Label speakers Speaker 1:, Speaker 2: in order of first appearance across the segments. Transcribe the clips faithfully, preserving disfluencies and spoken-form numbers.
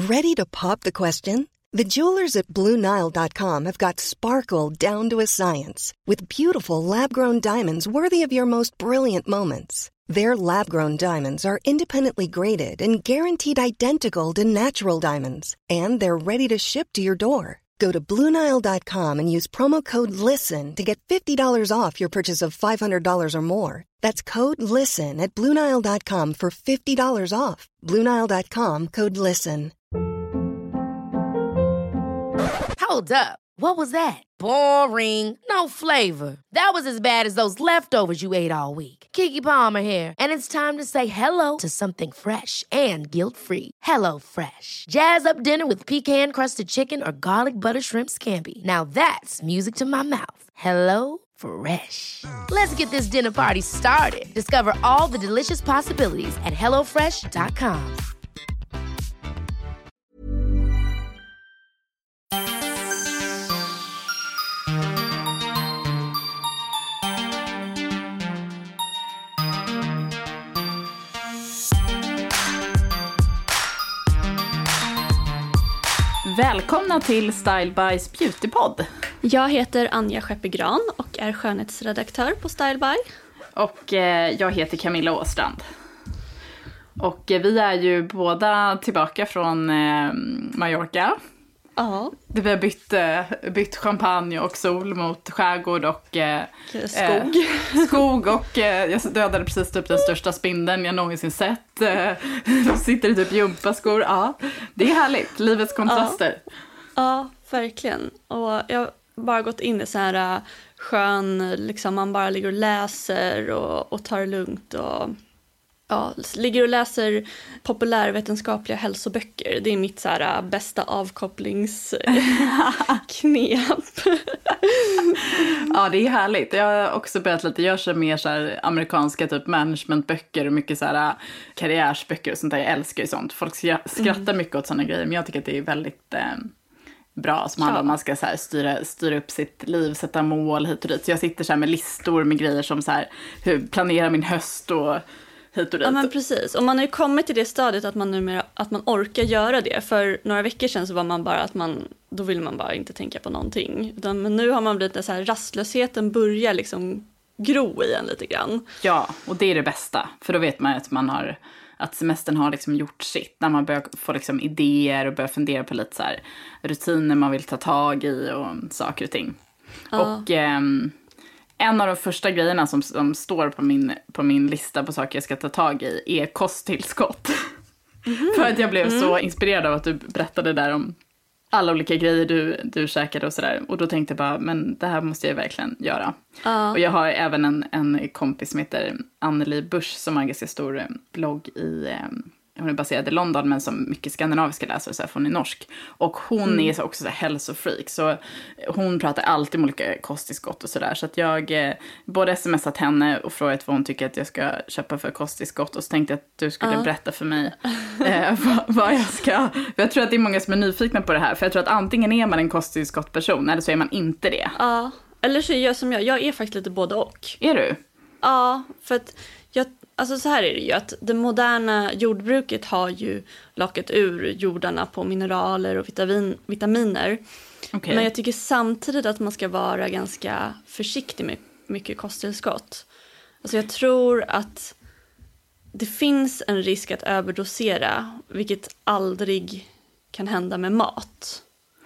Speaker 1: Ready to pop the question? The jewelers at Blue Nile dot com have got sparkle down to a science with beautiful lab-grown diamonds worthy of your most brilliant moments. Their lab-grown diamonds are independently graded and guaranteed identical to natural diamonds, and they're ready to ship to your door. Go to Blue Nile dot com and use promo code LISTEN to get fifty dollars off your purchase of five hundred dollars or more. That's code LISTEN at Blue Nile dot com for fifty dollars off. Blue Nile dot com, code LISTEN.
Speaker 2: Hold up. What was that? Boring. No flavor. That was as bad as those leftovers you ate all week. Keke Palmer here, and it's time to say hello to something fresh and guilt-free. Hello Fresh. Jazz up dinner with pecan-crusted chicken or garlic butter shrimp scampi. Now that's music to my mouth. Hello Fresh. Let's get this dinner party started. Discover all the delicious possibilities at hello fresh dot com.
Speaker 3: Välkomna till Style By's Beautypodd.
Speaker 4: Jag heter Anja Scheppegran och är skönhetsredaktör på Style By.
Speaker 3: Och eh, jag heter Camilla Åstrand. Och eh, vi är ju båda tillbaka från eh, Mallorca.
Speaker 4: Ja.
Speaker 3: Vi har bytt, eh, bytt champagne och sol mot skärgård och eh,
Speaker 4: skog.
Speaker 3: Eh, skog och eh, jag dödade precis typ den största spindeln jag någonsin sett. Eh, de sitter i typ gympaskor. Ja, det är härligt. Livets kontraster.
Speaker 4: Ja, ja, verkligen. Och jag har bara gått in i så här skön, liksom man bara ligger och läser och, och tar det lugnt och ja, ligger och läser populärvetenskapliga hälsoböcker. Det är mitt så här bästa avkopplingsknep.
Speaker 3: Ja, det är härligt. Jag har också börjat lite, jag kör mer så här amerikanska typ managementböcker och mycket så här karriärsböcker och sånt där. Jag älskar ju sånt. Folk skrattar mm. mycket åt såna grejer, men jag tycker att det är väldigt eh, bra som handlar om man ska så här styra, styra upp sitt liv, sätta mål hit och dit. Så jag sitter så här med listor med grejer som så här, hur planera min höst och hit och dit.
Speaker 4: Ja, men precis. Och man har ju kommit till det stadiet att man numera, att man orkar göra det. För några veckor sedan så var man bara att man, då vill man bara inte tänka på någonting. Utan, men nu har man blivit så här, rastlösheten börjar liksom gro i en lite grann.
Speaker 3: Ja, och det är det bästa. För då vet man att man har, att semestern har liksom gjort sitt. När man börjar få liksom idéer och börjar fundera på lite så här rutiner man vill ta tag i och saker och ting. Ja. Och ehm, en av de första grejerna som, som står på min, på min lista på saker jag ska ta tag i är kosttillskott. Mm. För att jag blev mm. så inspirerad av att du berättade där om alla olika grejer du, du käkade och sådär. Och då tänkte jag bara, men det här måste jag verkligen göra. Uh. Och jag har även en, en kompis som heter Anneli Busch som har en ganska stor blogg i... Hon är baserad i London men som mycket skandinaviska läsare så här, för hon är norsk. Och hon mm. är så också så här hälsofreak. Så hon pratar alltid om olika kosttillskott och sådär. Så att jag eh, både smsat henne och frågat vad hon tycker att jag ska köpa för kosttillskott. Och så tänkte jag att du skulle uh. berätta för mig eh, vad, vad jag ska... För jag tror att det är många som är nyfikna på det här. För jag tror att antingen är man en kosttillskottperson eller så är man inte det.
Speaker 4: Ja, uh, eller så är jag som jag. Jag är faktiskt lite både och.
Speaker 3: Är du?
Speaker 4: Ja, uh, för att jag... Alltså så här är det ju att det moderna jordbruket har ju lockat ur jordarna på mineraler och vitamin, vitaminer. Okay. Men jag tycker samtidigt att man ska vara ganska försiktig med mycket kosttillskott. Alltså jag tror att det finns en risk att överdosera, vilket aldrig kan hända med mat.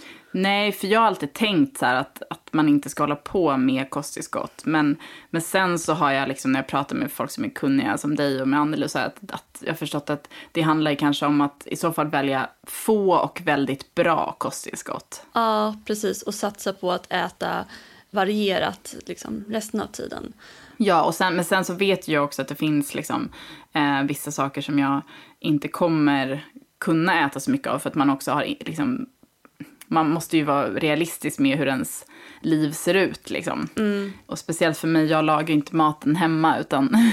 Speaker 3: Nej, för jag har alltid tänkt så här att, att man inte ska hålla på med kosttillskott. Men, men sen så har jag liksom, när jag pratar med folk som är kunniga som dig och med Anneli, så att, att jag har förstått att det handlar kanske om att i så fall välja få och väldigt bra kosttillskott.
Speaker 4: Ja, precis. Och satsa på att äta varierat liksom, resten av tiden.
Speaker 3: Ja, och sen, men sen så vet jag också att det finns liksom, eh, vissa saker som jag inte kommer kunna äta så mycket av. För att man också har liksom... Man måste ju vara realistisk med hur ens liv ser ut. Liksom. Mm. Och speciellt för mig, jag lagar inte maten hemma utan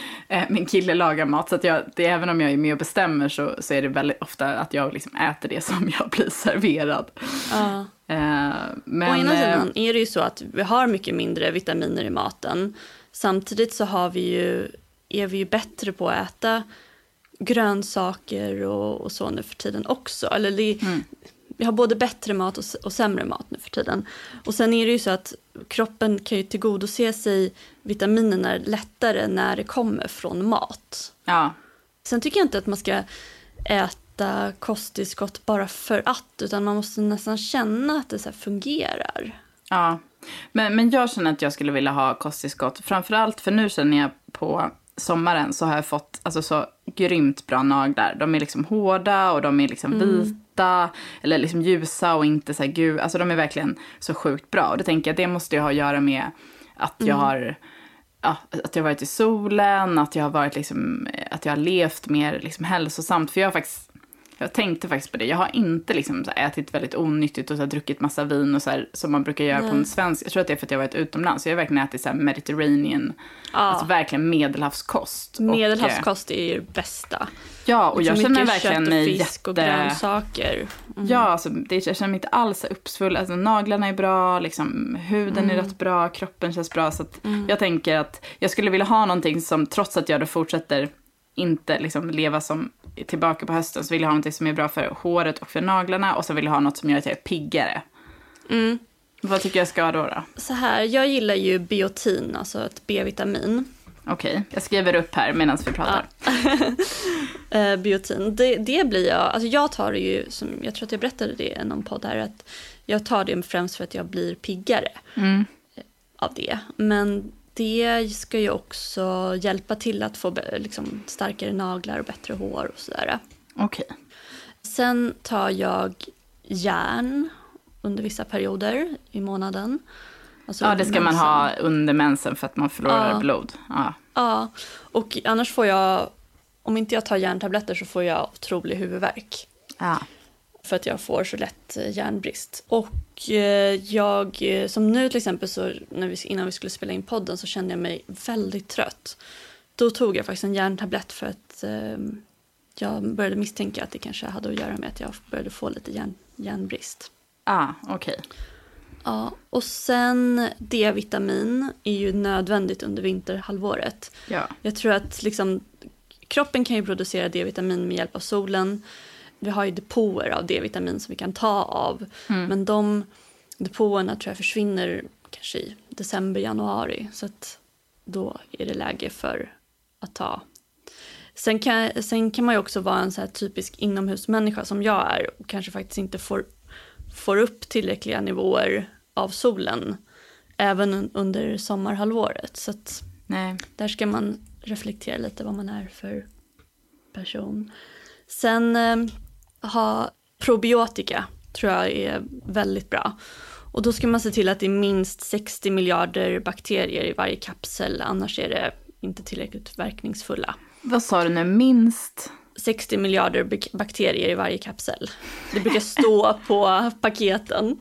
Speaker 3: min kille lagar mat. Så att jag, det, även om jag är med och bestämmer så, så är det väldigt ofta att jag liksom äter det som jag blir serverad.
Speaker 4: Ja.
Speaker 3: Uh, men,
Speaker 4: Å ena sidan är det ju så att vi har mycket mindre vitaminer i maten. Samtidigt så har vi ju, är vi ju bättre på att äta grönsaker och, och så nu för tiden också. Eller det,
Speaker 3: mm.
Speaker 4: vi har både bättre mat och, och sämre mat nu för tiden. Och sen är det ju så att kroppen kan ju tillgodose sig vitaminerna lättare när det kommer från mat.
Speaker 3: Ja.
Speaker 4: Sen tycker jag inte att man ska äta kosttillskott bara för att, utan man måste nästan känna att det så här fungerar.
Speaker 3: Ja, men, men jag känner att jag skulle vilja ha kosttillskott. Framförallt för nu känner jag på sommaren så har jag fått alltså, så grymt bra naglar. De är liksom hårda och de är liksom
Speaker 4: Mm.
Speaker 3: vita eller liksom ljusa och inte så här gul. Alltså de är verkligen så sjukt bra. Och det tänker jag, det måste ju ha att göra med att jag
Speaker 4: Mm.
Speaker 3: har... Ja, att jag har varit i solen, att jag har varit liksom, att jag har levt mer liksom hälsosamt. För jag har faktiskt, jag tänkte faktiskt på det. Jag har inte liksom så här ätit väldigt onyttigt och så här druckit massa vin och så här, som man brukar göra Nej. på en svensk. Jag tror att det är för att jag har varit utomlands. Så jag har verkligen ätit så här Mediterranean,
Speaker 4: Ja.
Speaker 3: alltså verkligen medelhavskost.
Speaker 4: Medelhavskost och, är ju det bästa.
Speaker 3: Ja, och jag känner
Speaker 4: mycket
Speaker 3: verkligen
Speaker 4: kött och
Speaker 3: mig
Speaker 4: fisk
Speaker 3: jätte...
Speaker 4: och grönsaker. Mm.
Speaker 3: Ja, alltså, det, jag känner mig inte alls uppsvull. Alltså, naglarna är bra, liksom, huden
Speaker 4: Mm.
Speaker 3: är rätt bra, kroppen känns bra. Så att
Speaker 4: Mm.
Speaker 3: jag tänker att jag skulle vilja ha någonting som, trots att jag då fortsätter inte liksom, leva som tillbaka på hösten, så vill jag ha någonting som är bra för håret och för naglarna. Och så vill jag ha något som gör att jag är piggare.
Speaker 4: Mm.
Speaker 3: Vad tycker jag ska ha då? då?
Speaker 4: Så här, jag gillar ju biotin, alltså ett B-vitamin.
Speaker 3: Okej, okay. Jag skriver upp här medan vi pratar.
Speaker 4: Ja. uh, biotin, det, det blir jag, alltså jag tar det ju, som jag tror att jag berättade det i någon podd här, att jag tar det främst för att jag blir piggare
Speaker 3: mm.
Speaker 4: av det. Men det ska ju också hjälpa till att få liksom, starkare naglar och bättre hår och sådär.
Speaker 3: Okej. Okay.
Speaker 4: Sen tar jag järn under vissa perioder i månaden. Alltså
Speaker 3: ja, det ska mensen. Man ha under mensen för att man förlorar ja. blod. Ja.
Speaker 4: ja, och annars får jag, om inte jag tar järntabletter så får jag otrolig huvudvärk.
Speaker 3: Ja.
Speaker 4: För att jag får så lätt järnbrist. Och jag, som nu till exempel, så när vi, innan vi skulle spela in podden så kände jag mig väldigt trött. Då tog jag faktiskt en järntablett för att eh, jag började misstänka att det kanske hade att göra med att jag började få lite järn, järnbrist.
Speaker 3: Ah, okej. Okay.
Speaker 4: Ja, och sen D-vitamin är ju nödvändigt under vinterhalvåret.
Speaker 3: Ja.
Speaker 4: Jag tror att liksom, kroppen kan ju producera D-vitamin med hjälp av solen. Vi har ju depåer av D-vitamin som vi kan ta av. Mm. Men de depåerna tror jag försvinner kanske i december, januari. Så att då är det läge för att ta. Sen kan, sen kan man ju också vara en så här typisk inomhusmänniska som jag är. Och kanske faktiskt inte får, får upp tillräckliga nivåer av solen. Även under sommarhalvåret. Så att
Speaker 3: Nej.
Speaker 4: Där ska man reflektera lite vad man är för person. Sen eh, ha probiotika tror jag är väldigt bra. Och då ska man se till att det är minst sextio miljarder bakterier i varje kapsel. Annars är det inte tillräckligt verkningsfulla.
Speaker 3: Vad sa du nu? Minst?
Speaker 4: sextio miljarder bakterier i varje kapsel. Det brukar stå på paketen.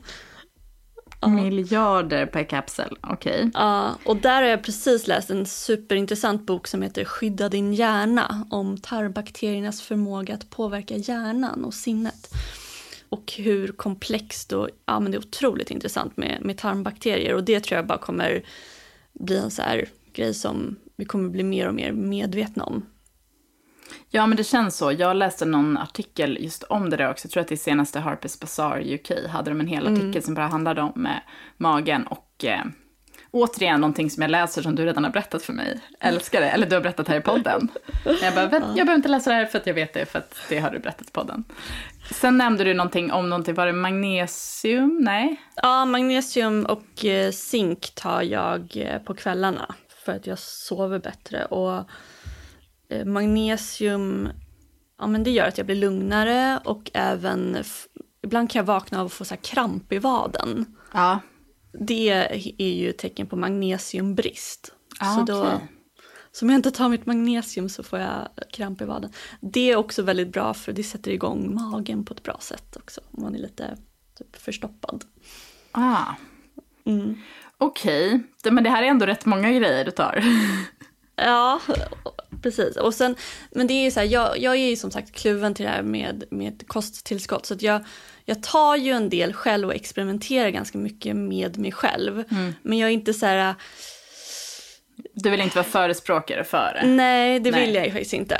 Speaker 3: Ja. Miljarder per kapsel, okej. Okay.
Speaker 4: Ja, och där har jag precis läst en superintressant bok som heter Skydda din hjärna. Om tarmbakteriernas förmåga att påverka hjärnan och sinnet. Och hur komplext och ja, men det är otroligt intressant med, med tarmbakterier. Och det tror jag bara kommer bli en så här grej som vi kommer bli mer och mer medvetna om.
Speaker 3: Ja, men det känns så. Jag läste någon artikel just om det där också. Jag tror att det senaste Harper's Bazaar U K hade de en hel artikel mm. som bara handlade om eh, magen. Och eh, återigen någonting som jag läser som du redan har berättat för mig. Älskar det. Eller du har berättat här i podden. Jag bara, jag behöver inte läsa det här för att jag vet det. För att det har du berättat i podden. Sen nämnde du någonting om någonting. Var det magnesium? Nej?
Speaker 4: Ja, magnesium och eh, zink tar jag eh, på kvällarna. För att jag sover bättre. Och magnesium, ja men det gör att jag blir lugnare och även, f- ibland kan jag vakna av att få så här kramp i vaden.
Speaker 3: Ja.
Speaker 4: Det är ju ett tecken på magnesiumbrist.
Speaker 3: Ah,
Speaker 4: så då,
Speaker 3: okay.
Speaker 4: så om jag inte tar mitt magnesium så får jag kramp i vaden. Det är också väldigt bra för det sätter igång magen på ett bra sätt också. Om man är lite typ förstoppad.
Speaker 3: Ah.
Speaker 4: Mm.
Speaker 3: Okej, okay. Men det här är ändå rätt många grejer du tar.
Speaker 4: Ja, precis. Och sen, men det är ju så här, jag, jag är ju som sagt kluven till det här med, med kosttillskott. Så att jag, jag tar ju en del själv och experimenterar ganska mycket med mig själv. Mm. Men jag är inte så här...
Speaker 3: Du vill inte vara förespråkare för det?
Speaker 4: Nej, det Nej. vill jag ju faktiskt inte.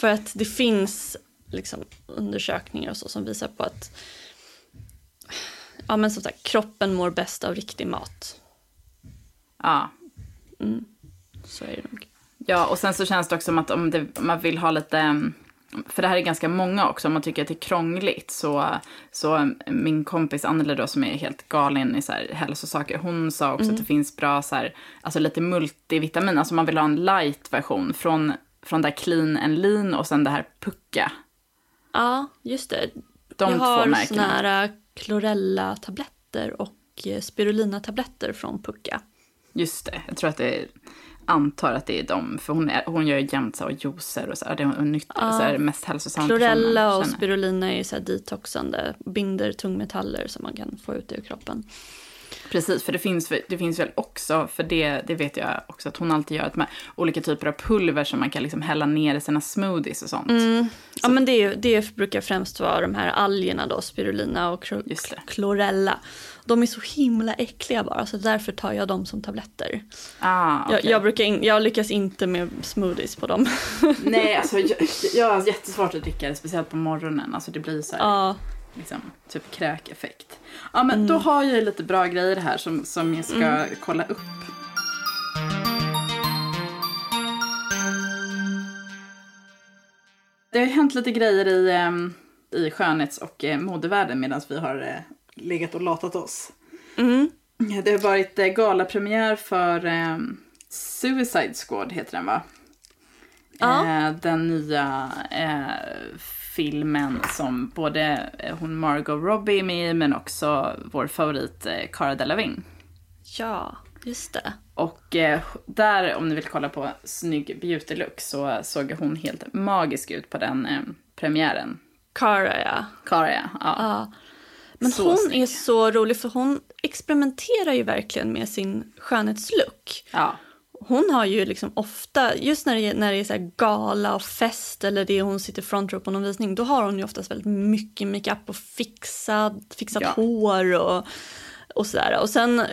Speaker 4: För att det finns liksom undersökningar och så som visar på att ja, men som sagt, kroppen mår bäst av riktig mat.
Speaker 3: Ja.
Speaker 4: Mm. Så är det nog.
Speaker 3: Ja, och sen så känns det också som att om, det, om man vill ha lite... För det här är ganska många också. Om man tycker att det är krångligt så, så min kompis Anneli då som är helt galen i så här hälsosaker. Hon sa också mm. att det finns bra så här, alltså lite multivitamin. Alltså man vill ha en light-version från, från där Clean and Lean och sen det här Pukka.
Speaker 4: Ja, just det.
Speaker 3: De
Speaker 4: jag
Speaker 3: två
Speaker 4: har
Speaker 3: märkena.
Speaker 4: såna här Chlorella-tabletter och Spirulina-tabletter från Pukka.
Speaker 3: Just det, jag tror att det är... antar att det är dem, för hon, är, hon gör ju jämt så och juicer och så här, det är nytt,
Speaker 4: ja.
Speaker 3: så här, mest hälsosamt.
Speaker 4: Chlorella och spirulina är så här detoxande, binder tungmetaller som man kan få ut ur kroppen.
Speaker 3: Precis, för det finns, det finns väl också, för det, det vet jag också att hon alltid gör, med olika typer av pulver som man kan liksom hälla ner i sina smoothies och sånt.
Speaker 4: Mm. Ja, men det, det brukar främst vara de här algerna då, spirulina och kl- chlorella. De är så himla äckliga bara, så därför tar jag dem som tabletter.
Speaker 3: Ah, okay.
Speaker 4: jag, jag, brukar in, jag lyckas inte med smoothies på dem.
Speaker 3: Nej, alltså jag, jag har jättesvårt att dricka det, speciellt på morgonen. Alltså det blir så här,
Speaker 4: ah.
Speaker 3: liksom, typ kräkeffekt. Ja, men mm. då har jag lite bra grejer här som, som jag ska mm. kolla upp. Det har hänt lite grejer i, i skönhets- och modevärlden medan vi har legat och latat oss.
Speaker 4: Mm.
Speaker 3: Det har varit galapremiär för eh, Suicide Squad heter den, va?
Speaker 4: Ja.
Speaker 3: Eh, den nya eh, filmen som både hon Margot Robbie är med i, men också vår favorit eh, Cara Delevingne.
Speaker 4: Ja, just det.
Speaker 3: Och eh, där, om ni vill kolla på snygg beauty look, så såg hon helt magisk ut på den eh, premiären.
Speaker 4: Cara, ja.
Speaker 3: Cara, ja. ja.
Speaker 4: ja. Men så hon snygg. Är så rolig, för hon experimenterar ju verkligen med sin skönhetslook.
Speaker 3: Ja.
Speaker 4: Hon har ju liksom ofta, just när det är, när det är så här gala och fest eller det hon sitter front row på någon visning, då har hon ju oftast väldigt mycket makeup och fixad, fixat ja. hår och, och sådär. Och sen,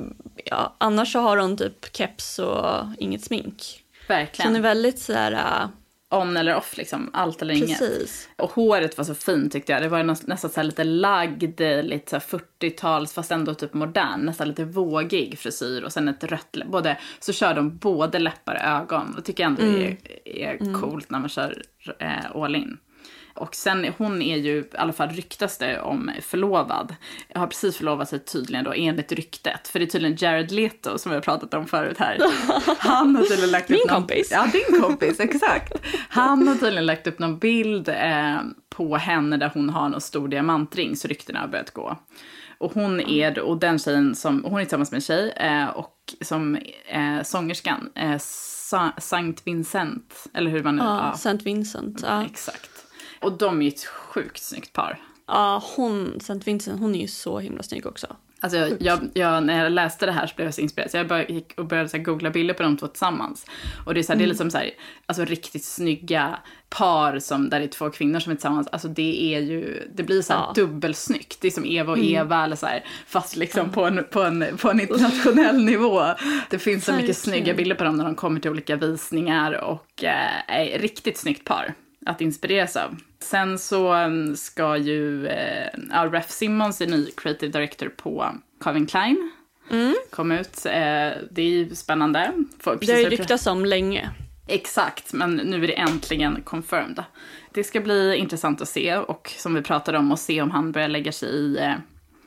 Speaker 4: ja, annars så har hon typ keps och inget smink.
Speaker 3: Verkligen.
Speaker 4: Så hon är väldigt sådär...
Speaker 3: on eller off, liksom. Allt eller inget.
Speaker 4: Precis.
Speaker 3: Och håret var så fint tyckte jag. Det var nästan så här lite lagd, lite så här fyrtiotals, fast ändå typ modern. Nästan lite vågig frisyr. Och sen ett rött, både, så kör de både läppar och ögon. Det tycker jag ändå mm. är, är mm. coolt när man kör eh, all in. Och sen, hon är ju i alla fall ryktas det om förlovad. Jag har precis förlovat sig tydligen då, enligt ryktet. För det är tydligen Jared Leto som vi har pratat om förut här. Han har tydligen lagt
Speaker 4: Min
Speaker 3: upp någon...
Speaker 4: kompis.
Speaker 3: Ja, din kompis, exakt. Han har tydligen lagt upp någon bild eh, på henne där hon har någon stor diamantring, så ryktena har börjat gå. Och hon är, och den tjejen som, hon är tillsammans med en tjej eh, och som eh, sångerskan, eh, Saint Vincent, eller hur man nu...
Speaker 4: Ja,
Speaker 3: ja.
Speaker 4: Saint Vincent, ja.
Speaker 3: Exakt. Och de är ju ett sjukt snyggt par.
Speaker 4: Ja, hon, Saint Vincent, hon är ju så himla snygg också.
Speaker 3: Alltså jag, jag, jag, när jag läste det här så blev jag så inspirerad. Så jag började, gick och började så här, googla bilder på de två tillsammans. Och det är, så här, mm. det är liksom så här, alltså riktigt snygga par som, där det är två kvinnor som är tillsammans. Alltså det är ju, det blir så här ja. dubbelsnyggt. Det är som Eva och mm. Eva eller så här, fast liksom mm. på, en, på, en, på en internationell nivå. Det finns så mycket snygga bilder på dem när de kommer till olika visningar. Och eh, är riktigt snyggt par att inspireras av. Sen så ska ju eh, ja, Raf Simons är ny creative director på Calvin Klein.
Speaker 4: Mm.
Speaker 3: Kom ut. Eh, det är ju spännande. För,
Speaker 4: det har ju ryktats om länge.
Speaker 3: Exakt, men nu är det äntligen confirmed. Det ska bli intressant att se, och som vi pratade om, att se om han börjar lägga sig i eh,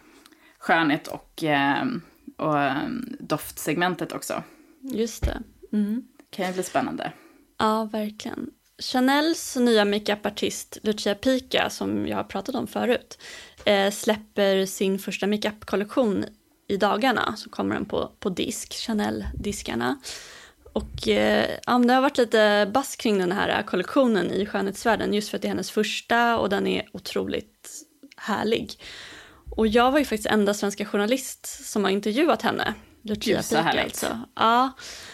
Speaker 3: skönhet och, eh, och eh, doftsegmentet också.
Speaker 4: Just det. Mm.
Speaker 3: Kan ju bli spännande.
Speaker 4: Ja, verkligen. Chanels nya makeupartist Lucia Pica, som jag har pratat om förut, eh, släpper sin första makeup-kollektion i dagarna. Så kommer den på, på disk, Chanel-diskarna. Och eh, ja, det har varit lite bass kring den här kollektionen i skönhetsvärlden, just för att det är hennes första och den är otroligt härlig. Och jag var ju faktiskt enda svenska journalist som har intervjuat henne, Lucia Pica alltså. Ja.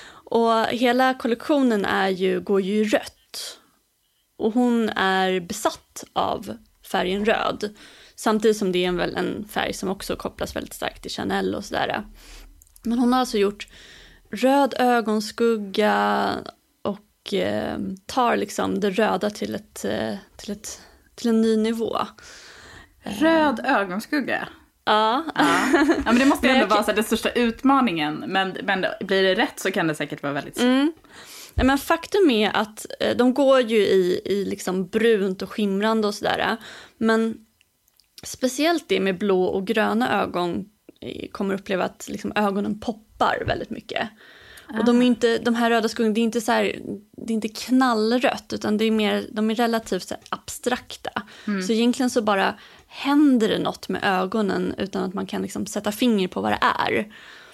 Speaker 4: Och hela kollektionen är ju, går ju i rött. Och hon är besatt av färgen röd. Samtidigt som det är väl en färg som också kopplas väldigt starkt till Chanel och sådär. Men hon har alltså gjort röd ögonskugga och och eh, tar liksom det röda till, ett, eh, till, ett, till en ny nivå.
Speaker 3: Röd ögonskugga?
Speaker 4: Ja.
Speaker 3: Ja. Ja, men det måste ju ändå vara så den största utmaningen. Men, men blir det rätt så kan det säkert vara väldigt...
Speaker 4: Mm. Nej, men faktum är att eh, de går ju i, i liksom brunt och skimrande och sådär. Men speciellt det med blå och gröna ögon kommer uppleva att liksom ögonen poppar väldigt mycket. Ah. Och de, är inte, de här röda skuggorna, det är inte så här, det är inte knallrött, utan det är mer, de är relativt så här abstrakta. Mm. Så egentligen så bara händer det något med ögonen utan att man kan liksom sätta finger på vad det är.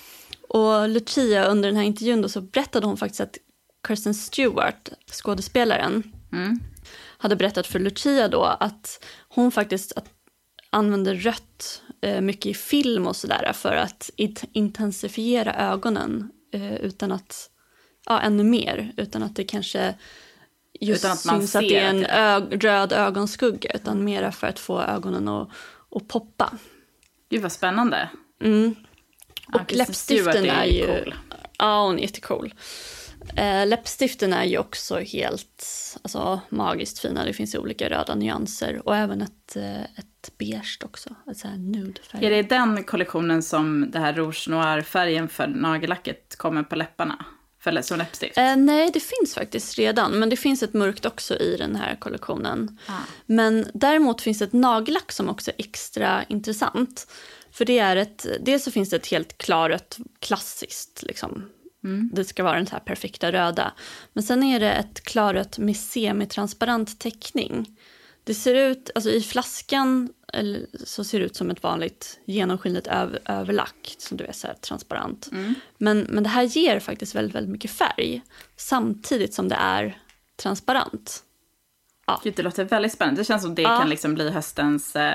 Speaker 4: Och Lucia under den här intervjun då, så berättade hon faktiskt att Kristen Stewart, skådespelaren, mm. hade berättat för Lucia då att hon faktiskt att använder rött eh, mycket i film och sådär för att it- intensifiera ögonen eh, utan att, ja ännu mer, utan att det kanske just
Speaker 3: utan att man
Speaker 4: syns
Speaker 3: ser
Speaker 4: att det är en ö- röd ögonskugga, utan mera för att få ögonen att, att poppa.
Speaker 3: Gud vad spännande.
Speaker 4: Mm. Och
Speaker 3: ja,
Speaker 4: läppstiften är, är ju...
Speaker 3: Cool.
Speaker 4: Ja, hon är jättecool. Äh, läppstiften är ju också helt alltså, magiskt fina. Det finns ju olika röda nyanser. Och även ett, ett beige också. Ett så här nude-färg.
Speaker 3: Är det den kollektionen som det här rouge noir-färgen för nagellacket kommer på läpparna? För som läppstift?
Speaker 4: Äh, nej, det finns faktiskt redan. Men det finns ett mörkt också i den här kollektionen. Ah. Men däremot finns det ett nagellack som också är extra intressant. För det är ett... Dels så finns det ett helt klarrött klassiskt liksom. Mm. Det ska vara den här perfekta röda. Men sen är det ett klarrött med semitransparent täckning. Det ser ut, alltså i flaskan eller, så ser det ut som ett vanligt genomskinligt över, överlack. Som du vet, så här transparent. Mm. Men, men det här ger faktiskt väldigt, väldigt mycket färg. Samtidigt som det är transparent.
Speaker 3: Ja. Gud, det låter väldigt spännande. Det känns som det ja. kan liksom bli höstens eh,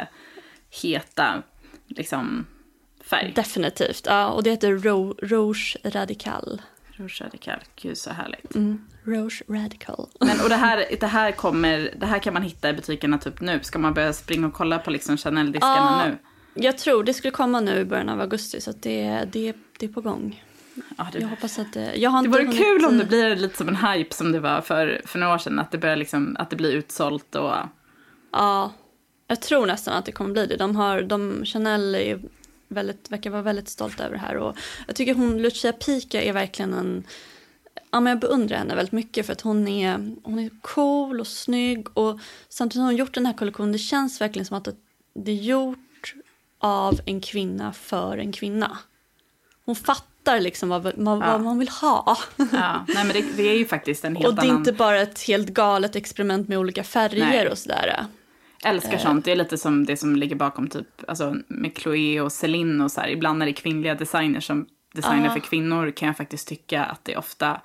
Speaker 3: heta liksom... färg.
Speaker 4: Definitivt, ja. Och det heter Ro- Rouge Radical.
Speaker 3: Rouge Radical, gud så härligt.
Speaker 4: Mm. Rouge Radical.
Speaker 3: Men, och det här, det här kommer, det här kan man hitta i butikerna typ nu. Ska man börja springa och kolla på liksom Chanel-diskarna
Speaker 4: ja,
Speaker 3: nu?
Speaker 4: Jag tror det skulle komma nu i början av augusti, så att det, det, det är på gång.
Speaker 3: Ja, det,
Speaker 4: jag hoppas att det... Jag har
Speaker 3: det
Speaker 4: inte
Speaker 3: vore
Speaker 4: hunnit...
Speaker 3: kul om det blir lite som en hype som det var för, för några år sedan. Att det, börjar liksom, att det blir utsålt och...
Speaker 4: Ja, jag tror nästan att det kommer bli det. De har, de, Chanel är väldigt, verkar vara väldigt stolt över det här. Och jag tycker hon, Lucia Pica, är verkligen en... Ja, men jag beundrar henne väldigt mycket för att hon är, hon är cool och snygg. Och samtidigt har hon gjort den här kollektionen. Det känns verkligen som att det är gjort av en kvinna för en kvinna. Hon fattar liksom vad, vad, ja. vad man vill ha.
Speaker 3: Ja, nej, men det, det är ju faktiskt en helt
Speaker 4: annan... Och det är
Speaker 3: annan...
Speaker 4: inte bara ett helt galet experiment med olika färger nej. och sådär.
Speaker 3: Älskar eh. sånt. Det är lite som det som ligger bakom typ alltså med Chloé och Celine och så här. Ibland är det kvinnliga designers som designar ah. för kvinnor, kan jag faktiskt tycka att det ofta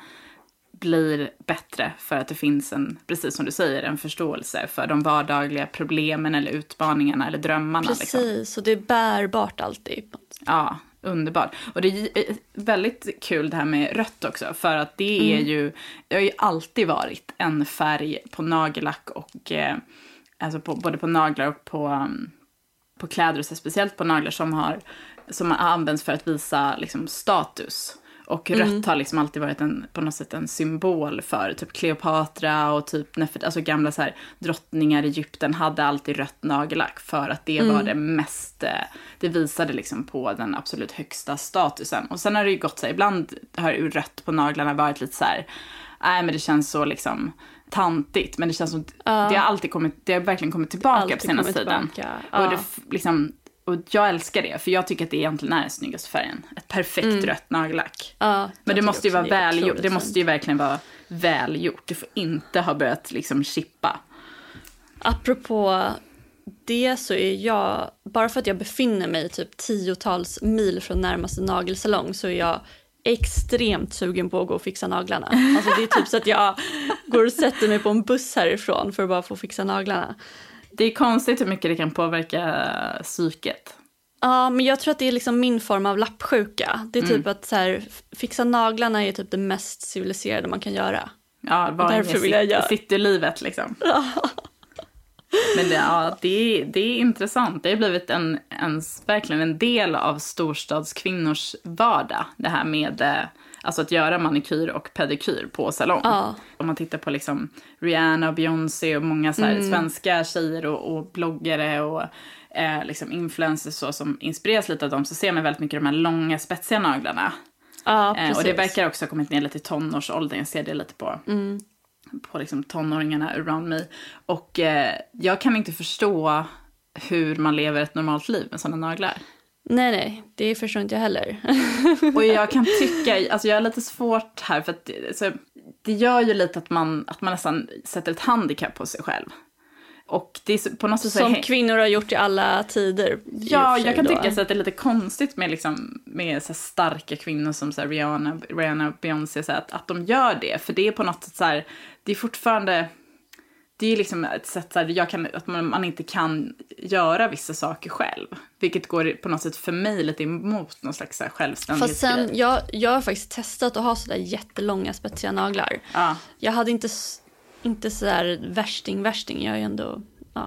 Speaker 3: blir bättre för att det finns en, precis som du säger, en förståelse för de vardagliga problemen eller utmaningarna eller drömmarna.
Speaker 4: Precis,
Speaker 3: liksom.
Speaker 4: Och det är bärbart alltid.
Speaker 3: Ja, underbart. Och det är väldigt kul det här med rött också, för att det är mm. ju, det har ju alltid varit en färg på nagellack och eh, alltså på, både på naglar och på, um, på kläder, och så speciellt på naglar som har som har använts för att visa liksom status. Och rött mm. har liksom alltid varit en, på något sätt en symbol för typ Kleopatra och typ Nefert, alltså gamla så här drottningar i Egypten hade alltid rött nagellack för att det mm. var det mest, det visade liksom på den absolut högsta statusen. Och sen har det ju gått så här, ibland har ju rött på naglarna varit lite så här, nej men det känns så liksom tantigt, men det känns som uh. det har alltid kommit, det har verkligen kommit tillbaka alltid på senaste tiden. Uh. Och det liksom... Och jag älskar det, för jag tycker att det egentligen är den snyggaste färgen. Ett perfekt mm. rött nagellack.
Speaker 4: Ja,
Speaker 3: men det måste ju vara välgjort. Det måste ju verkligen vara välgjort. Du får inte ha börjat liksom chippa.
Speaker 4: Apropå det så är jag, bara för att jag befinner mig typ tiotals mil från närmaste nagelsalong, så är jag extremt sugen på att gå och fixa naglarna. Alltså det är typ så att jag går och sätter mig på en buss härifrån för att bara få fixa naglarna.
Speaker 3: Det är konstigt hur mycket det kan påverka psyket.
Speaker 4: Ja, men jag tror att det är liksom min form av lappsjuka. Det är typ mm. att så här, fixa naglarna är typ det mest civiliserade man kan göra.
Speaker 3: Ja, bara därför vill jag göra. Citylivet liksom. Ja. Men det, ja, det, det är intressant. Det har blivit en, en, verkligen en del av storstadskvinnors vardag. Det här med alltså att göra manikyr och pedikyr på salong. Ja. Om man tittar på liksom Rihanna och Beyoncé och många så här mm. svenska tjejer och, och bloggare och eh, liksom influencers så, som inspireras lite av dem, så ser man väldigt mycket de här långa spetsiga naglarna. Ja, eh, och det verkar också ha kommit ner lite i tonårsåldern. Jag ser det lite på... Mm. på liksom tonåringarna around me. Och eh, jag kan inte förstå hur man lever ett normalt liv med sådana naglar.
Speaker 4: Nej, nej. Det förstår inte jag heller.
Speaker 3: Och jag kan tycka, alltså jag har lite svårt här för att alltså, det gör ju lite att man, att man nästan sätter ett handikapp på sig själv. Och det är på något sätt
Speaker 4: som så, kvinnor har gjort i alla tider.
Speaker 3: Ja, jag kan då. tycka så att det är lite konstigt med, liksom, med så starka kvinnor som så här, Rihanna, Rihanna och Beyoncé, så att, att de gör det. För det är på något sätt så här, det är fortfarande, det är liksom ett sätt så här, jag kan, att man, man inte kan göra vissa saker själv. Vilket går på något sätt för mig lite emot någon slags så här självständighet.
Speaker 4: Fast sen, jag, jag har faktiskt testat att ha sådär jättelånga spetsiga naglar. Ja. Jag hade inte... Inte så där värsting, värsting. Jag är ändå, ja.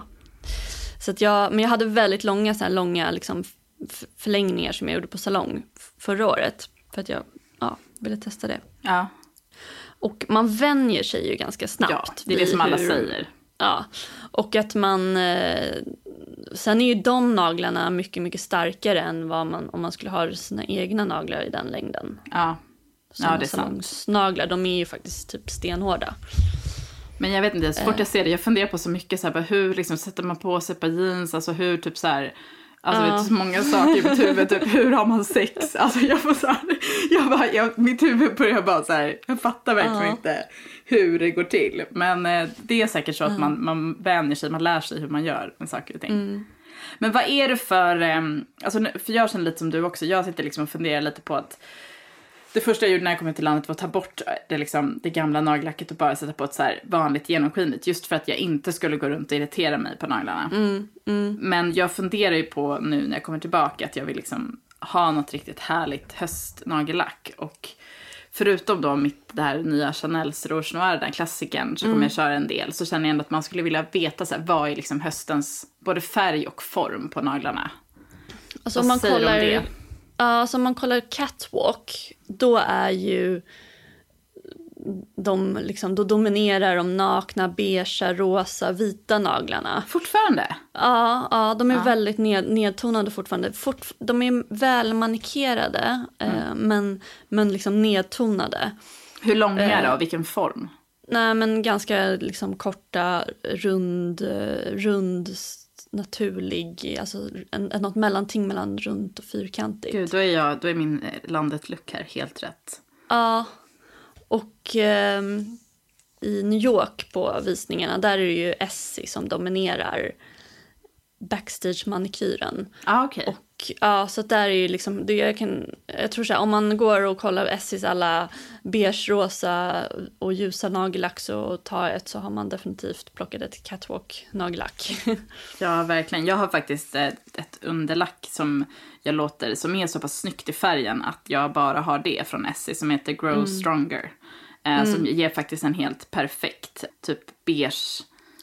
Speaker 4: Så att jag, men jag hade väldigt långa, så här långa liksom, förlängningar som jag gjorde på salong förra året. För att jag ja, ville testa det. Ja. Och man vänjer sig ju ganska snabbt.
Speaker 3: Ja, det är det som alla
Speaker 4: hur,
Speaker 3: säger.
Speaker 4: Ja, och att man... Eh, sen är ju de naglarna mycket, mycket starkare än vad man, om man skulle ha sina egna naglar i den längden.
Speaker 3: Ja, ja det är sant.
Speaker 4: Naglar, de är ju faktiskt typ stenhårda.
Speaker 3: Men jag vet inte, så fort jag ser det, jag funderar på så mycket så här, hur liksom sätter man på sig på jeans, alltså hur typ så här, alltså uh. vet så många saker i mitt huvud, typ hur har man sex, alltså jag får så här, jag bara, jag, mitt huvud börjar bara så här, jag fattar verkligen uh. inte hur det går till, men eh, det är säkert så att uh. man, man vänjer sig, man lär sig hur man gör med saker och ting. Mm. Men vad är det för, eh, alltså för jag känner lite som du också, jag sitter liksom och funderar lite på att det första jag gjorde när jag kom till landet var att ta bort det, liksom, det gamla nagellacket och bara sätta på ett så här vanligt genomskinligt. Just för att jag inte skulle gå runt och irritera mig på naglarna. Mm, mm. Men jag funderar ju på nu när jag kommer tillbaka att jag vill liksom ha något riktigt härligt höstnagellack. Och förutom då mitt det här nya Chanel's Rouge Noir, den klassikern, så kommer mm. jag köra en del. Så känner jag ändå att man skulle vilja veta så här, vad är liksom höstens både färg och form på naglarna.
Speaker 4: Alltså om man kollar... det? Ja, så om man kollar Catwalk, då är ju de liksom, då dominerar de nakna, beige, rosa, vita naglarna.
Speaker 3: Fortfarande?
Speaker 4: Ja, ja de är ja. väldigt ned, nedtonade fortfarande. Fort, de är välmanikerade, mm. eh, men, men liksom nedtonade.
Speaker 3: Hur långa då? Eh, Vilken form?
Speaker 4: Nej, men ganska liksom korta, rund, rund naturlig, alltså en, en, något mellanting mellan runt och fyrkantigt.
Speaker 3: Gud, då är, jag, då är min landet-look här helt rätt.
Speaker 4: Ja, och eh, i New York på visningarna, där är det ju Essie som dominerar backstage-manikyren.
Speaker 3: Ah, okej. Okay.
Speaker 4: Och ja, så där är ju liksom, det jag kan, jag tror så här, om man går och kollar Essies alla beige, rosa och ljusa nagellack så tar ett så har man definitivt plockat ett Catwalk nagellack.
Speaker 3: Ja, verkligen. Jag har faktiskt ett, ett underlack som jag låter, som är så pass snyggt i färgen att jag bara har det från Essie som heter Grow mm. Stronger. Eh, mm. Som ger faktiskt en helt perfekt typ beige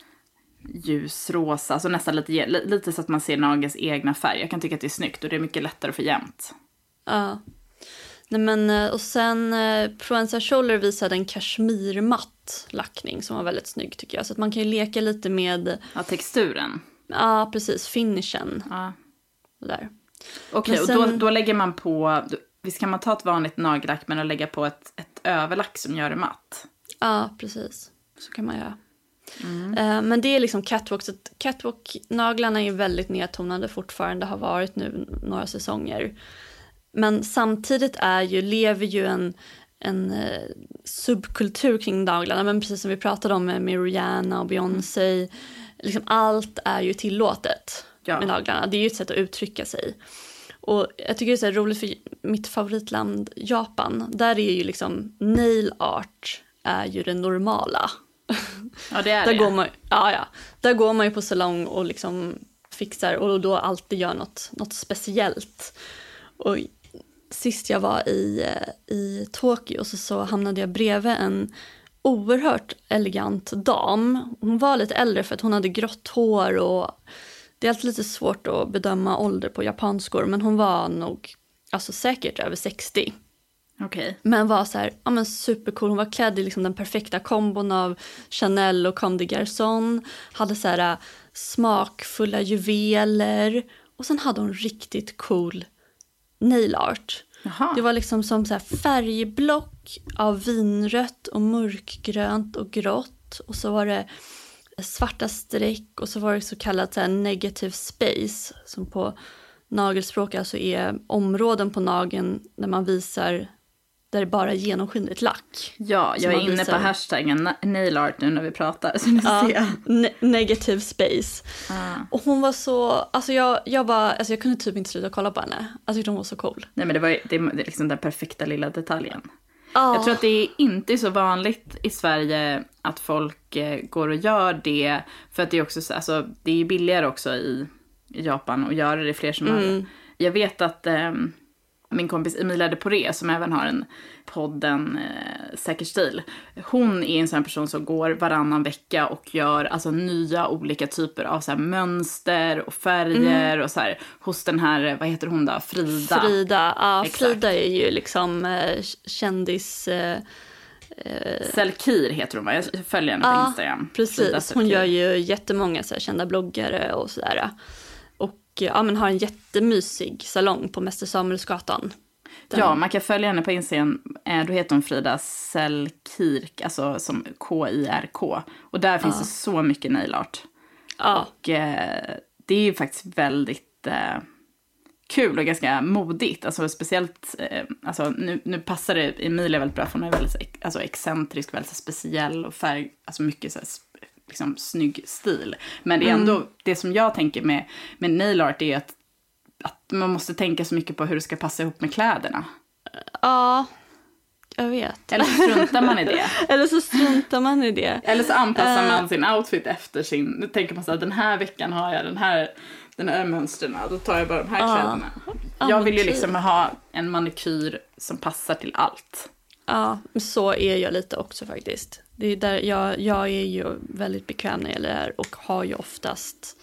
Speaker 3: ljusrosa, alltså nästan lite, lite så att man ser nagelns egna färg. Jag kan tycka att det är snyggt och det är mycket lättare för jämnt.
Speaker 4: Ja. Nej, men, och sen eh, Provenza Scholler visade en kashmirmatt lackning som var väldigt snygg tycker jag. Så att man kan ju leka lite med...
Speaker 3: Ja, texturen.
Speaker 4: Ja, precis. Finishen.
Speaker 3: Ja.
Speaker 4: Där.
Speaker 3: Okej, okay, sen... och då, då lägger man på... Visst kan man ta ett vanligt nagellack men att lägga på ett, ett överlack som gör det matt?
Speaker 4: Ja, precis. Så kan man göra. Mm. Uh, men det är liksom catwalk. Så catwalk-naglarna är väldigt nedtonade fortfarande, har varit nu några säsonger. Men samtidigt är ju, lever ju en, en uh, subkultur kring naglarna. Men precis som vi pratade om med, med Rihanna och Beyoncé. Mm. Liksom allt är ju tillåtet ja. med naglarna. Det är ju ett sätt att uttrycka sig. Och jag tycker det är så här roligt för mitt favoritland Japan. Där är ju liksom nail art är ju det normala.
Speaker 3: Ja, det är
Speaker 4: där
Speaker 3: det.
Speaker 4: Går man, ja, ja. Där går man ju på salong och liksom fixar och då alltid gör något, något speciellt. Och sist jag var i, i Tokyo så, så hamnade jag bredvid en oerhört elegant dam. Hon var lite äldre för att hon hade grått hår och det är alltid lite svårt att bedöma ålder på japanskor, men hon var nog alltså säkert över sextio.
Speaker 3: Okay.
Speaker 4: Men var så här, ja men supercool. Hon var klädd i liksom den perfekta kombon av Chanel och Comme des Garçons. Hade så här smakfulla juveler. Och sen hade hon riktigt cool nail art.
Speaker 3: Jaha.
Speaker 4: Det var liksom som så här färgblock av vinrött och mörkgrönt och grått. Och så var det svarta streck och så var det så kallat så här negative space. Som på nagelspråk alltså är områden på nageln där man visar där det bara är genomskinligt lack.
Speaker 3: Ja, jag är inne visar... på hashtaggen nail art nu när vi pratar. Så ni
Speaker 4: ja,
Speaker 3: ser.
Speaker 4: Ne- negative space.
Speaker 3: Ah.
Speaker 4: Och hon var så, alltså jag, jag var, alltså jag kunde typ inte sluta kolla på henne. Jag tyckte hon var så cool.
Speaker 3: Nej men det var det, det är liksom den perfekta lilla detaljen.
Speaker 4: Ah.
Speaker 3: Jag tror att det är inte så vanligt i Sverige att folk eh, går och gör det. För att det är också så, alltså det är billigare också i, i Japan att göra det, fler som mm. har. Jag vet att eh, min kompis Emilia de Poré, som även har en podden eh, Säker stil. Hon är en sån person som går varannan vecka och gör alltså nya olika typer av så här mönster och färger mm. och så här hos den här, vad heter hon då? Frida.
Speaker 4: Frida, ja. Exakt. Frida är ju liksom eh, kändis... Eh,
Speaker 3: Selkir heter hon, va? Jag följer henne
Speaker 4: ja,
Speaker 3: på Instagram.
Speaker 4: Precis, hon gör ju jättemånga så här kända bloggare och sådär. Ja, men har en jättemysig salong på Mäster Samuelsgatan. Den... Ja,
Speaker 3: man kan följa henne på Instagram. Då heter hon Frida Selkirk, alltså som K I R K. Och där finns ja. det så mycket nail art.
Speaker 4: Ja.
Speaker 3: Och eh, det är ju faktiskt väldigt eh, kul och ganska modigt. Alltså speciellt, eh, alltså nu, nu passar det Emilia väldigt bra för hon är väldigt alltså, excentrisk, väldigt speciell och färg, alltså mycket så här, liksom snygg stil. Men det är ändå, mm. det som jag tänker med, med nail art är att, att man måste tänka så mycket på hur det ska passa ihop med kläderna.
Speaker 4: Ja, jag vet.
Speaker 3: Eller så struntar man i det.
Speaker 4: Eller så struntar man i det.
Speaker 3: Eller så anpassar uh. man sin outfit efter sin, nu tänker man så att den här veckan har jag den här, den här mönstren, då tar jag bara de här uh. kläderna. Jag vill ju liksom ha en manikyr som passar till allt.
Speaker 4: Ja, så är jag lite också faktiskt. Det är där jag, jag är ju väldigt bekväm när det gäller det här och har ju oftast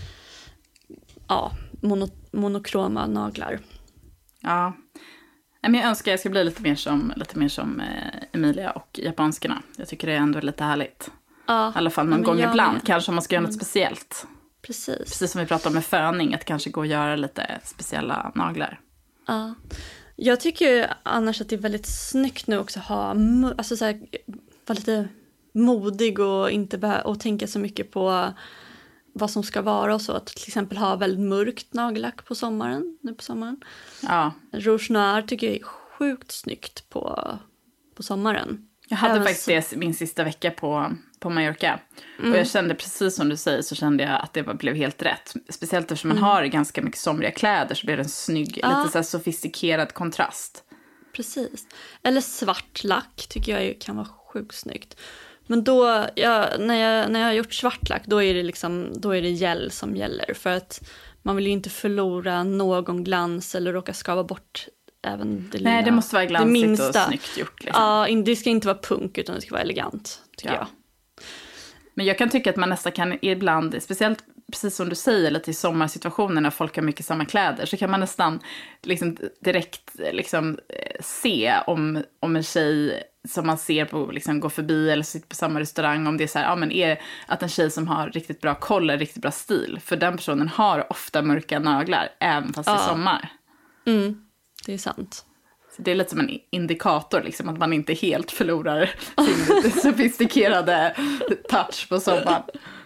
Speaker 4: ja, mono, monokroma naglar.
Speaker 3: Ja, men jag önskar jag ska bli lite mer som, lite mer som Emilia och japanskarna. Jag tycker det är ändå lite härligt.
Speaker 4: Ja,
Speaker 3: i alla fall någon gång ibland, med. Kanske om man ska göra något speciellt.
Speaker 4: Precis.
Speaker 3: Precis som vi pratade om med föning, att kanske gå och göra lite speciella naglar.
Speaker 4: Ja. Jag tycker ju annars att det är väldigt snyggt nu också att ha, alltså så här, vara lite modig och inte behöva, och tänka så mycket på vad som ska vara och så. Att till exempel ha väldigt mörkt nagellack på sommaren, nu på sommaren.
Speaker 3: Ja.
Speaker 4: Rouge Noir tycker jag är sjukt snyggt på, på sommaren.
Speaker 3: Jag hade
Speaker 4: Även
Speaker 3: faktiskt
Speaker 4: så...
Speaker 3: det min sista vecka på, på Mallorca.
Speaker 4: Mm.
Speaker 3: Och jag kände precis som du säger så kände jag att det var, blev helt rätt. Speciellt eftersom man mm. har ganska mycket somriga kläder så blir det en snygg, ja. lite så här sofistikerad kontrast.
Speaker 4: Precis. Eller svart lack tycker jag kan vara sjukt snyggt. Men då, ja, när, jag, när jag har gjort svart lack då är det liksom, då är det gel som gäller. För att man vill ju inte förlora någon glans eller råka skava bort även det lilla.
Speaker 3: Nej, det måste vara glansigt och snyggt gjort. Liksom.
Speaker 4: Ja, det ska inte vara punk utan det ska vara elegant, tycker ja. jag.
Speaker 3: Men jag kan tycka att man nästan kan ibland, speciellt precis som du säger, lite i sommarsituationer när folk har mycket samma kläder, så kan man nästan liksom direkt liksom se om, om en tjej som man ser på liksom går förbi eller sitter på samma restaurang, om det är så här, ja men är att en tjej som har riktigt bra koll eller riktigt bra stil, för den personen har ofta mörka naglar även fast ja. det är sommar.
Speaker 4: Mm, det är sant.
Speaker 3: Så det är lite som en indikator, liksom, att man inte helt förlorar sin sofistikerade touch på sommaren.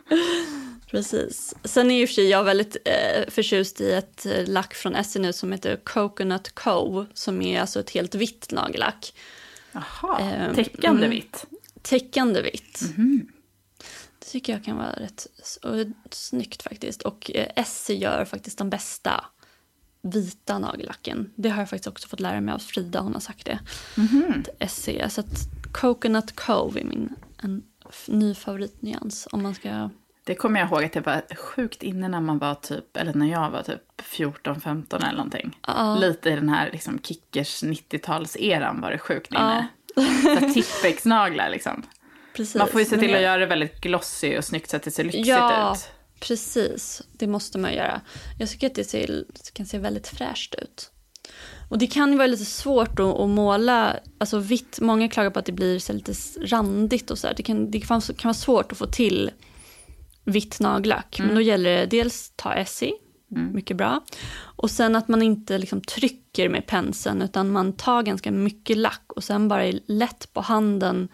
Speaker 4: Precis. Sen är ju för sig jag väldigt eh, förtjust i ett eh, lack från S N U som heter Coconut Cove, som är alltså ett helt vitt nagellack.
Speaker 3: Jaha, eh, täckande mm, vitt.
Speaker 4: Täckande vitt.
Speaker 3: Mm-hmm.
Speaker 4: Det tycker jag kan vara rätt och, snyggt faktiskt. Och eh, S C gör faktiskt de bästa vita nagellacken. Det har jag faktiskt också fått lära mig av Frida, hon har sagt det.
Speaker 3: Mm-hmm.
Speaker 4: S C, så att Coconut Cove är min en ny favoritnyans om man ska...
Speaker 3: Det kommer jag ihåg att jag var sjukt inne när man var typ, eller när jag var typ fjorton femton eller någonting.
Speaker 4: Uh.
Speaker 3: Lite i den här liksom kickers nittio-talseran var det sjukt inne. Uh. Så Tippex-naglar liksom.
Speaker 4: Precis.
Speaker 3: Man får ju se till att göra det väldigt glossy och snyggt så att det ser lyxigt
Speaker 4: ja,
Speaker 3: ut.
Speaker 4: Precis. Det måste man göra. Jag tycker att det, ser, det kan se väldigt fräscht ut. Och det kan ju vara lite svårt att, att måla, alltså vitt, många klagar på att det blir så lite randigt och så här. Det kan, det kan, kan vara svårt att få till vitt nagellack. Mm. Men då gäller det dels ta Essie, mm. mycket bra. Och sen att man inte liksom trycker med penseln utan man tar ganska mycket lack och sen bara lätt på handen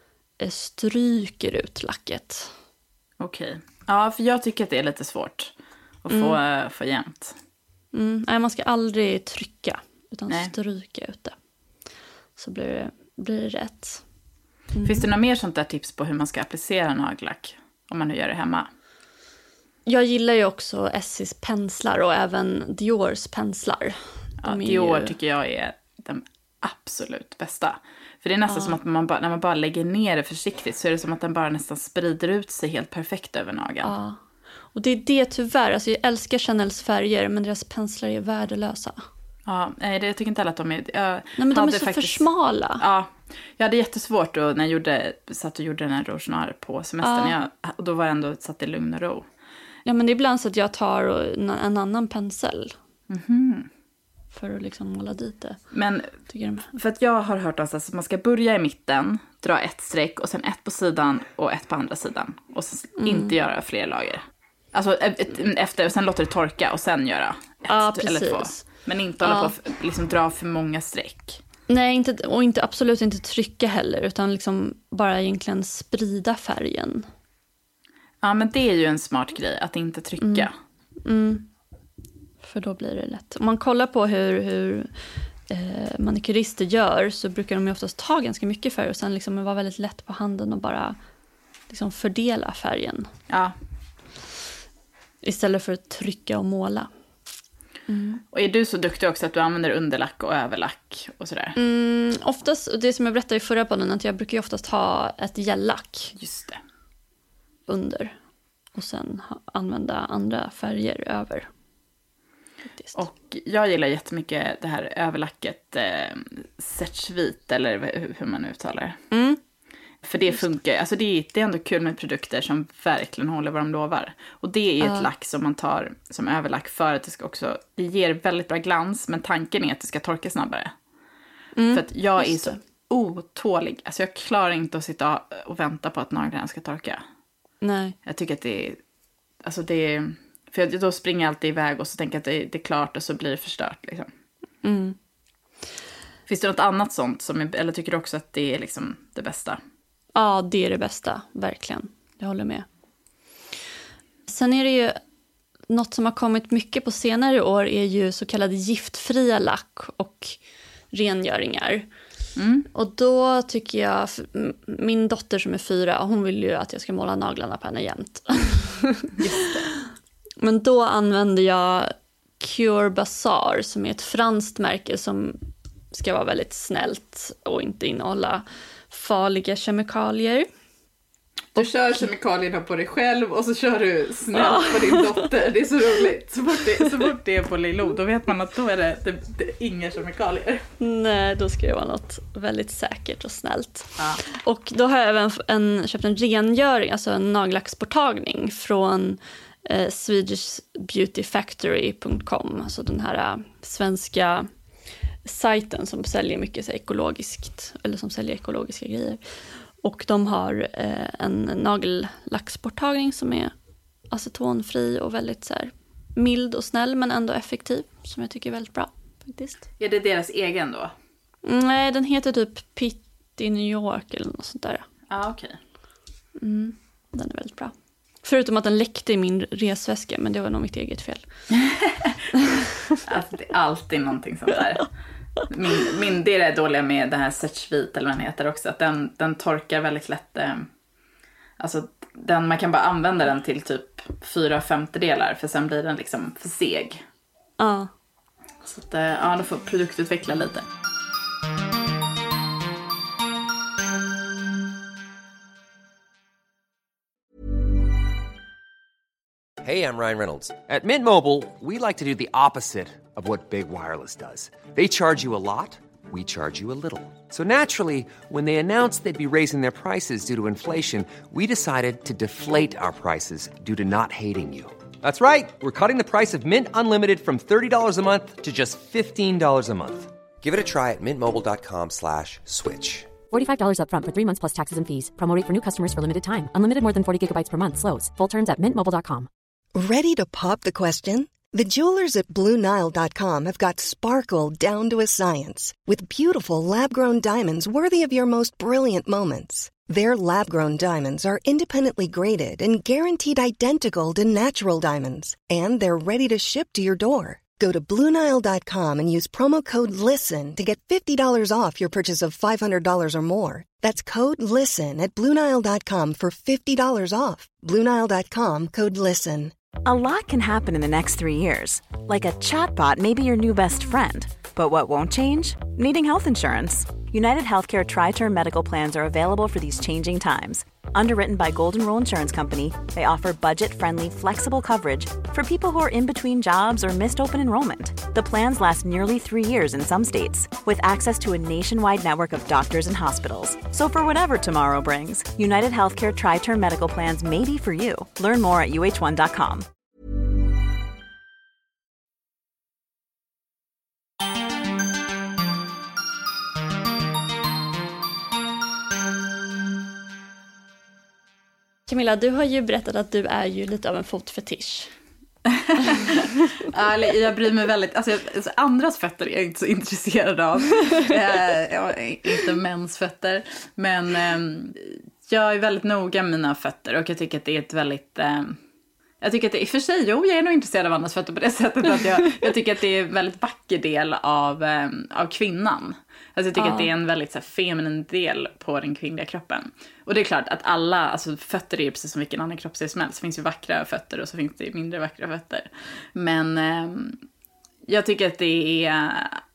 Speaker 4: stryker ut lacket.
Speaker 3: Okej. Okay. Ja, för jag tycker att det är lite svårt att mm. få, få jämnt.
Speaker 4: Mm. Nej, man ska aldrig trycka utan Nej. stryka ut det. Så blir det, blir det rätt.
Speaker 3: Mm. Finns det några mer sånt där tips på hur man ska applicera nagellack om man nu gör det hemma?
Speaker 4: Jag gillar ju också Essies penslar och även Diors penslar.
Speaker 3: Ja, Dior ju... tycker jag är den absolut bästa. För det är nästan ja. som att man bara, när man bara lägger ner det försiktigt så är det som att den bara nästan sprider ut sig helt perfekt över nageln.
Speaker 4: Ja. Och det är det tyvärr. Alltså jag älskar Chanels färger men deras penslar är värdelösa.
Speaker 3: Ja, nej, det, jag tycker inte heller att de är... Jag
Speaker 4: nej, men de är så
Speaker 3: faktiskt,
Speaker 4: för smala.
Speaker 3: Ja, jag hade jättesvårt då när jag gjorde, satt och gjorde den här Rouge Noir på semestern. Ja. Jag, och då var jag ändå satt i lugn och ro.
Speaker 4: Ja, men det är ibland så att jag tar en, en annan pensel.
Speaker 3: Mhm.
Speaker 4: För att liksom måla dit det.
Speaker 3: Men för att jag har hört alltså att man ska börja i mitten, dra ett streck och sen ett på sidan och ett på andra sidan. Och sen mm. inte göra fler lager. Alltså ett, efter, och sen låter det torka och sen göra ett
Speaker 4: ja,
Speaker 3: eller två. Men inte hålla ja. på att liksom dra för många streck.
Speaker 4: Nej, inte, och inte, absolut inte trycka heller. Utan liksom bara egentligen sprida färgen.
Speaker 3: Ja, men det är ju en smart grej att inte trycka.
Speaker 4: Mm. Mm. För då blir det lätt. Om man kollar på hur, hur eh, manikyrister gör så brukar de ju oftast ta ganska mycket färg och sen liksom vara väldigt lätt på handen och bara liksom fördela färgen.
Speaker 3: Ja.
Speaker 4: Istället för att trycka och måla. Mm.
Speaker 3: Och är du så duktig också att du använder underlack och överlack och sådär?
Speaker 4: Mm, oftast, det som jag berättade i förra podden, att jag brukar ju oftast ha ett gellack.
Speaker 3: Just det.
Speaker 4: Under. Och sen ha, använda andra färger över. Faktiskt.
Speaker 3: Och jag gillar jättemycket det här överlacket eh, Serchvit, eller hur, hur man uttalar det.
Speaker 4: Mm.
Speaker 3: För det funkar, alltså det är, det är ändå kul med produkter som verkligen håller vad de lovar. Och det är ett uh. lack som man tar som överlack för att det ska också, det ger väldigt bra glans, men tanken är att det ska torka snabbare. Mm. För att jag är så otålig, alltså jag klarar inte att sitta och vänta på att naglarna ska torka.
Speaker 4: Nej.
Speaker 3: Jag tycker att det är, alltså det är, för jag, då springer jag alltid iväg och så tänker jag att det, det är klart och så blir det förstört liksom.
Speaker 4: Mm.
Speaker 3: Finns det något annat sånt som är, eller tycker du också att det är liksom det bästa?
Speaker 4: Ja, det är det bästa, verkligen. Jag håller med. Sen är det ju något som har kommit mycket på senare år är ju så kallade giftfria lack och rengöringar.
Speaker 3: Mm.
Speaker 4: Och då tycker jag, min dotter som är fyra, hon vill ju att jag ska måla naglarna på henne jämt.
Speaker 3: Just det.
Speaker 4: Men då använder jag Cure Bazaar som är ett franskt märke som ska vara väldigt snällt och inte innehålla farliga kemikalier.
Speaker 3: Du och kör kemikalierna på dig själv och så kör du snällt på din dotter. Det är så roligt. Så fort det, så fort det är på Lilo, då vet man att då är det, det, det är inga kemikalier.
Speaker 4: Nej, då ska det vara något väldigt säkert och snällt.
Speaker 3: Ja.
Speaker 4: Och då har jag även en, köpt en rengöring, alltså en nagellacksborttagning från eh, Swedish Beauty Factory punkt com. Alltså den här äh, svenska sajten som säljer mycket så här, ekologiskt, eller som säljer ekologiska grejer. Och de har eh, en nagellacksborttagning som är acetonfri och väldigt så här, mild och snäll men ändå effektiv. Som jag tycker är väldigt bra faktiskt.
Speaker 3: Är det deras egen då?
Speaker 4: Nej, den heter typ Pitt i New York eller något sånt där.
Speaker 3: Ja, okej. Okay.
Speaker 4: Mm, den är väldigt bra. Förutom att den läckte i min resväska, men det var nog mitt eget fel.
Speaker 3: Alltså, det är alltid någonting sånt där. Min, min, det är det dåliga med det här Serchvit eller vad den heter också. Att den, den torkar väldigt lätt. Eh, alltså, den, man kan bara använda den till typ fyra femtedelar. För sen blir den liksom för seg.
Speaker 4: Ja.
Speaker 3: Så att, eh, ja, då får produktutveckla lite.
Speaker 5: Hey, I'm Ryan Reynolds. At Mint Mobile, we like to do the opposite of what Big Wireless does. They charge you a lot, we charge you a little. So naturally, when they announced they'd be raising their prices due to inflation, we decided to deflate our prices due to not hating you. That's right. We're cutting the price of Mint Unlimited from thirty dollars a month to just fifteen dollars a month. Give it a try at mintmobile.com slash switch.
Speaker 6: forty-five dollars up front for three months plus taxes and fees. Promo rate for new customers for limited time. Unlimited more than forty gigabytes per month. Slows full terms at mint mobile dot com.
Speaker 1: Ready to pop the question? The jewelers at Blue Nile dot com have got sparkle down to a science with beautiful lab-grown diamonds worthy of your most brilliant moments. Their lab-grown diamonds are independently graded and guaranteed identical to natural diamonds, and they're ready to ship to your door. Go to Blue Nile dot com and use promo code LISTEN to get fifty dollars off your purchase of five hundred dollars or more. That's code LISTEN at Blue Nile dot com for fifty dollars off. Blue Nile dot com, code LISTEN.
Speaker 7: A lot can happen in the next three years. Like a chatbot may be your new best friend. But what won't change? Needing health insurance. United Healthcare Tri-Term Medical Plans are available for these changing times. Underwritten by Golden Rule Insurance Company, they offer budget-friendly, flexible coverage for people who are in between jobs or missed open enrollment. The plans last nearly three years in some states, with access to a nationwide network of doctors and hospitals. So for whatever tomorrow brings, United Healthcare Tri-Term Medical Plans may be for you. Learn more at U H one dot com.
Speaker 4: Camilla, du har ju berättat att du är ju lite av en fotfetisch.
Speaker 3: Ja, jag bryr mig väldigt, alltså, alltså andras fötter är jag inte så intresserad av. eh, inte mäns fötter, men eh, jag är väldigt noga med mina fötter och jag tycker att det är ett väldigt eh, jag tycker att det är, i och för sig, jo, jag är nog intresserad av andras fötter på det sättet att jag, jag tycker att det är en väldigt vacker del av, eh, av kvinnan. Alltså jag tycker ja. att det är en väldigt så här, feminin del på den kvinnliga kroppen. Och det är klart att alla, alltså fötter är ju precis som vilken annan kroppsdel som helst. Det finns ju vackra fötter och så finns det mindre vackra fötter. Men eh, jag tycker att det är,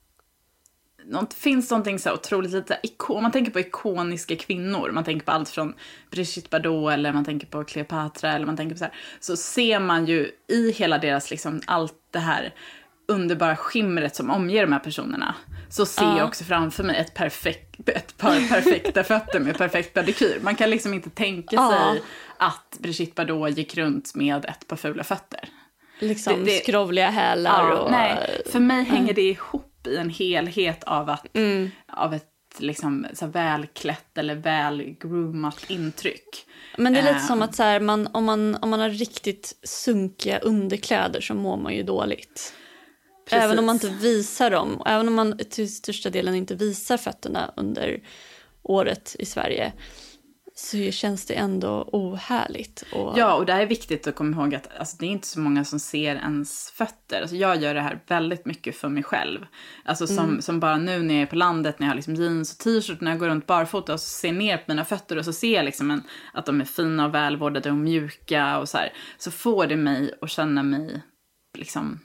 Speaker 3: något, finns någonting så otroligt lite, ikon, man tänker på ikoniska kvinnor. Man tänker på allt från Brigitte Bardot eller man tänker på Cleopatra eller man tänker på så här. Så ser man ju i hela deras liksom allt det här underbara skimret som omger de här personerna, så ser ja. jag också framför mig ett, perfekt, ett par perfekta fötter med perfekt pedikyr. Man kan liksom inte tänka ja. sig att Brigitte Bardot gick runt med ett par fula fötter.
Speaker 4: Liksom det, det, skrovliga hälar.
Speaker 3: Ja,
Speaker 4: och,
Speaker 3: nej, för mig mm. hänger det ihop i en helhet av, att, mm. av ett liksom, så välklätt eller välgroomat intryck.
Speaker 4: Men det är lite uh, som att så här, man, om, man, om man har riktigt sunkiga underkläder så mår man ju dåligt. Precis. Även om man inte visar dem, även om man till största delen inte visar fötterna under året i Sverige, så känns det ändå ohärligt. Och...
Speaker 3: Ja, och det här är viktigt att komma ihåg att alltså, det är inte så många som ser ens fötter. Alltså, jag gör det här väldigt mycket för mig själv. Alltså som, mm. som bara nu när jag är på landet, när jag har liksom jeans och t-shirt, när jag går runt barfota och så ser ner på mina fötter och så ser jag liksom en, att de är fina och välvårdade och mjuka och så här. Så får det mig att känna mig liksom...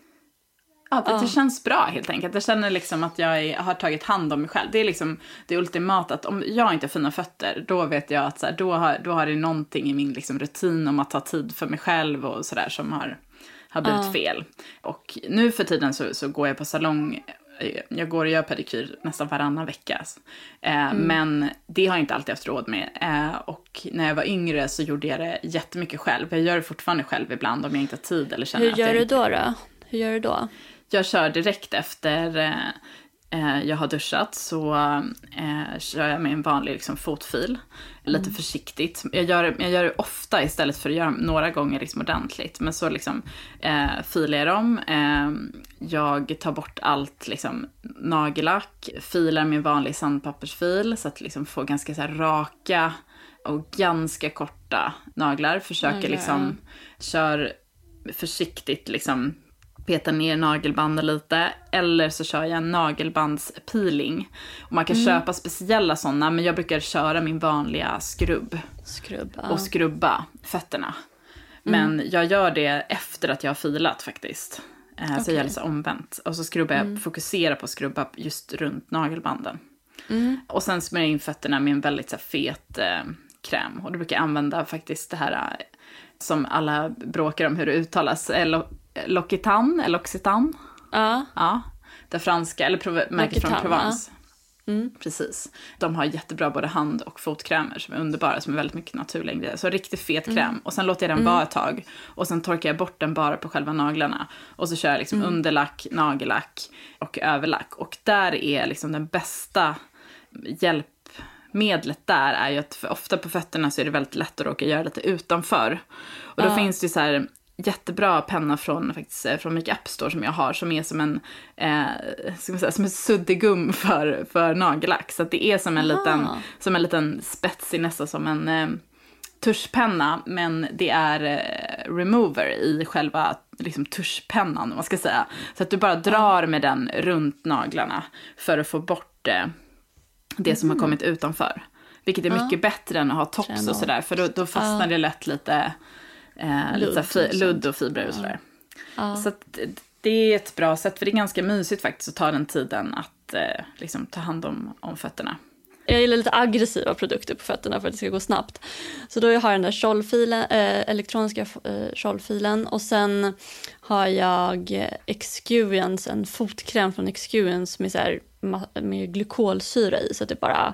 Speaker 3: Ja, det, det känns bra helt enkelt. Jag känner liksom att jag är, har tagit hand om mig själv. Det är liksom det ultimata att om jag inte har fina fötter, då vet jag att så här, då, har, då har det någonting i min liksom rutin om att ta tid för mig själv och sådär som har, har blivit uh. fel. Och nu för tiden så, så går jag på salong. Jag går och gör pedikyr nästan varannan vecka. Eh, mm. Men det har jag inte alltid haft råd med. Eh, och när jag var yngre så gjorde jag det jättemycket själv. Jag gör det fortfarande själv ibland om jag inte har tid eller känner
Speaker 4: Hur
Speaker 3: att
Speaker 4: gör
Speaker 3: jag
Speaker 4: du
Speaker 3: inte...
Speaker 4: då då? Hur gör du då?
Speaker 3: Jag kör direkt efter eh, jag har duschat, så eh, kör jag med en vanlig liksom, fotfil. Lite mm. försiktigt. Jag gör, jag gör det ofta istället för att göra några gånger liksom, ordentligt. Men så liksom, eh, filar jag dem. Eh, jag tar bort allt liksom, nagellack. Filar med en vanlig sandpappersfil så att liksom, få ganska så här, raka och ganska korta naglar. Försöker okay. liksom, kör försiktigt liksom, peta ner nagelbanden lite, eller så kör jag en nagelbandspeeling. Och man kan mm. köpa speciella sådana, men jag brukar köra min vanliga skrubb.
Speaker 4: Skrubba.
Speaker 3: Och skrubba fötterna. Men mm. jag gör det efter att jag har filat faktiskt. Okay. Så jag gör det så omvänt. Och så skrubbar jag, mm. fokuserar på att skrubba just runt nagelbanden. Mm. Och sen smörjer jag in fötterna med en väldigt så här, fet eh, kräm. Och då brukar jag använda faktiskt det här eh, som alla bråkar om hur det uttalas. Eller L'Occitane eller Occitan.
Speaker 4: Ja.
Speaker 3: Ja. det franska, eller prov- märket från Provence.
Speaker 4: Mm.
Speaker 3: Precis. De har jättebra både hand- och fotkrämer som är underbara, som är väldigt mycket naturliga ingredienser. Så riktigt fet kräm. Mm. Och sen låter jag den vara ett tag. Och sen torkar jag bort den bara på själva naglarna. Och så kör jag liksom mm. underlack, nagellack och överlack. Och där är liksom den bästa hjälpmedlet där är ju att för ofta på fötterna så är det väldigt lätt att råka göra lite utanför. Och då ja. finns det ju så här jättebra penna från faktiskt från Make Up Store som jag har, som är som en eh, ska man säga, som en suddigum för för nagellack, så att det är som en Aha. liten som en liten spetsig, nästan som en eh, tuschpenna, men det är eh, remover i själva liksom tuschpennan, om man ska säga, så att du bara drar med den runt naglarna för att få bort eh, det som mm. har kommit utanför, vilket är mycket ja. bättre än att ha tops och sådär, för då, då fastnar ja. det lätt lite Eh, ludd, lite fi- ludd och fibrer och sådär. Ja. Så att det är ett bra sätt, för det är ganska mysigt faktiskt att ta den tiden att eh, liksom ta hand om, om fötterna.
Speaker 4: Jag gillar lite aggressiva produkter på fötterna för att det ska gå snabbt. Så då har jag den där kjollfilen, eh, elektroniska eh, kjollfilen, och sen har jag Experience, en fotkräm från Experience med, så här, med glykolsyra i, så att det bara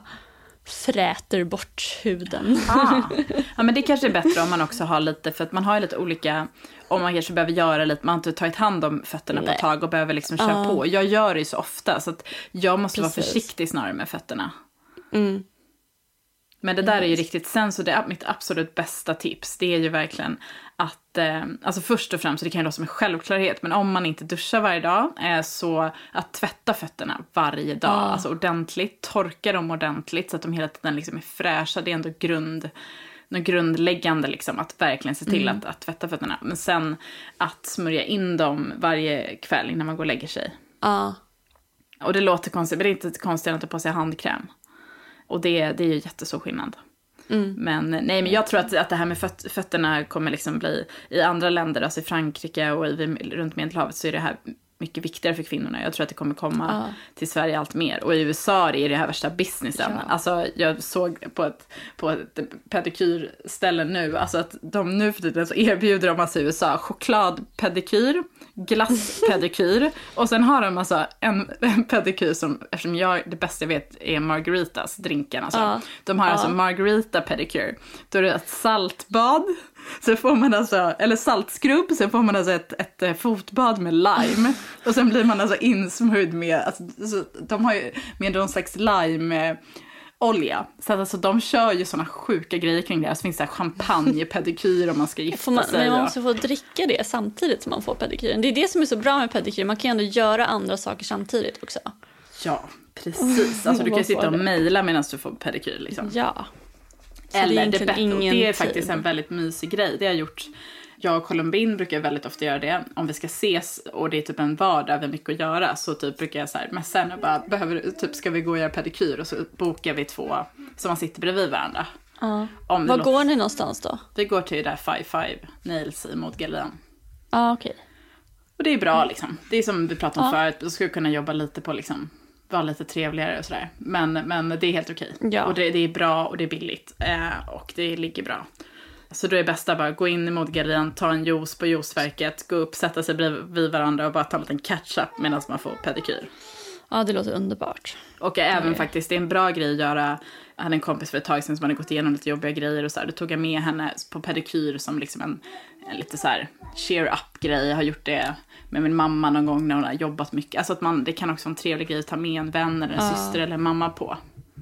Speaker 4: fräter bort huden.
Speaker 3: Ah. Ja, men det kanske är bättre om man också har lite, för att man har ju lite olika, om man kanske behöver göra lite, man har inte tagit hand om fötterna Nej. på ett tag och behöver liksom köra ah. på. Jag gör det ju så ofta, så att jag måste Precis. vara försiktig snarare med fötterna.
Speaker 4: Mm.
Speaker 3: Men det där är ju riktigt, sen så det är mitt absolut bästa tips, det är ju verkligen att, eh, alltså först och främst, det kan ju låta som en självklarhet, men om man inte duschar varje dag, eh, så att tvätta fötterna varje dag, ah. alltså ordentligt, torka dem ordentligt så att de hela tiden liksom är fräscha, det är ändå grund, något grundläggande liksom, att verkligen se till mm. att, att tvätta fötterna, men sen att smörja in dem varje kväll innan man går och lägger sig.
Speaker 4: Ah.
Speaker 3: Och det låter konstigt, men det är inte konstigt att ta på sig handkräm. Och det, det är ju jättestor skillnad. Mm. Men nej, men jag tror att, att det här med föt, fötterna kommer liksom bli, i andra länder, alltså i Frankrike och i, runt Medelhavet, så är det här mycket viktigare för kvinnorna. Jag tror att det kommer komma ja. till Sverige allt mer. Och i U S A är det här värsta businessen. Ja. Alltså jag såg på ett, på ett pedikyrställe nu, alltså att de nu för tiden så erbjuder de alltså i U S A chokladpedikyr, glasspedikyr, och sen har de alltså en, en pedikyr som, eftersom jag, det bästa jag vet är margaritas, drinken alltså. Ja. De har ja. alltså margarita pedikyr. Då är det ett saltbad, så får man alltså, eller saltskrubb, sen får man alltså ett, ett fotbad med lime, och sen blir man alltså insmörjd med, alltså, så de har ju med någon slags lime olja. Så att alltså, de kör ju såna sjuka grejer kring det. Så finns det champagnepedikyr om man ska gifta
Speaker 4: man,
Speaker 3: sig.
Speaker 4: Men man måste få dricka det samtidigt som man får pedikyren. Det är det som är så bra med pedikyr. Man kan ju ändå göra andra saker samtidigt också.
Speaker 3: Ja, precis. Alltså du kan ju sitta och mejla medan du får pedikyr liksom.
Speaker 4: Ja.
Speaker 3: Så Eller det, det, det är faktiskt en väldigt mysig grej. Det har gjort... Jag och Colombin brukar väldigt ofta göra det. Om vi ska ses och det är typ en vardag, vi har mycket att göra, så typ brukar jag så här messa henne och bara, behöver, typ ska vi gå och göra pedikyr, och så bokar vi två som man sitter bredvid varandra.
Speaker 4: Ja. Var går låter... ni någonstans då?
Speaker 3: Vi går till där Five Five Nails i Modgallerian.
Speaker 4: Ja, okej. Okay.
Speaker 3: Och det är bra liksom. Det är som vi pratade om
Speaker 4: ja.
Speaker 3: förut, då ska vi kunna jobba lite på liksom, vara lite trevligare och sådär. Men, men det är helt okej.
Speaker 4: Ja.
Speaker 3: Och det, det är bra och det är billigt. Eh, och det ligger bra. Så då är det bästa bara gå in i Modgallerian, ta en juice på juiceverket, gå upp, sätta sig bredvid varandra och bara ta en liten catch-up medan man får pedikyr.
Speaker 4: Ja, det låter underbart.
Speaker 3: Och även det. faktiskt, det är en bra grej att göra. Jag hade en kompis för ett tag sedan som hade gått igenom lite jobbiga grejer och så här. Då tog jag med henne på pedikyr som liksom en, en lite så här cheer-up-grej. Jag har gjort det med min mamma någon gång när hon har jobbat mycket. Alltså att man, det kan också vara en trevlig grej att ta med en vän eller en ja. syster eller en mamma på.